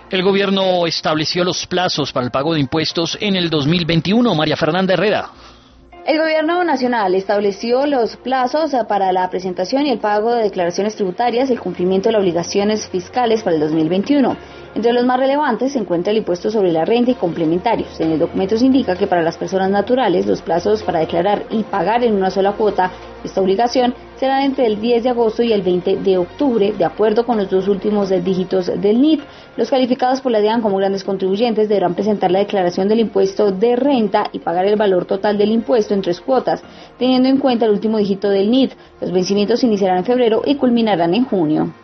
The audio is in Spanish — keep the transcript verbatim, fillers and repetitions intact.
El gobierno estableció los plazos para el pago de impuestos en el dos mil veintiuno. María Fernanda Herrera. El Gobierno Nacional estableció los plazos para la presentación y el pago de declaraciones tributarias y el cumplimiento de las obligaciones fiscales para el dos mil veintiuno. Entre los más relevantes se encuentra el impuesto sobre la renta y complementarios. En el documento se indica que para las personas naturales los plazos para declarar y pagar en una sola cuota esta obligación serán entre el diez de agosto y el veinte de octubre, de acuerdo con los dos últimos dígitos del N I T. Los calificados por la DIAN como grandes contribuyentes deberán presentar la declaración del impuesto de renta y pagar el valor total del impuesto en tres cuotas, teniendo en cuenta el último dígito del N I T. Los vencimientos iniciarán en febrero y culminarán en junio.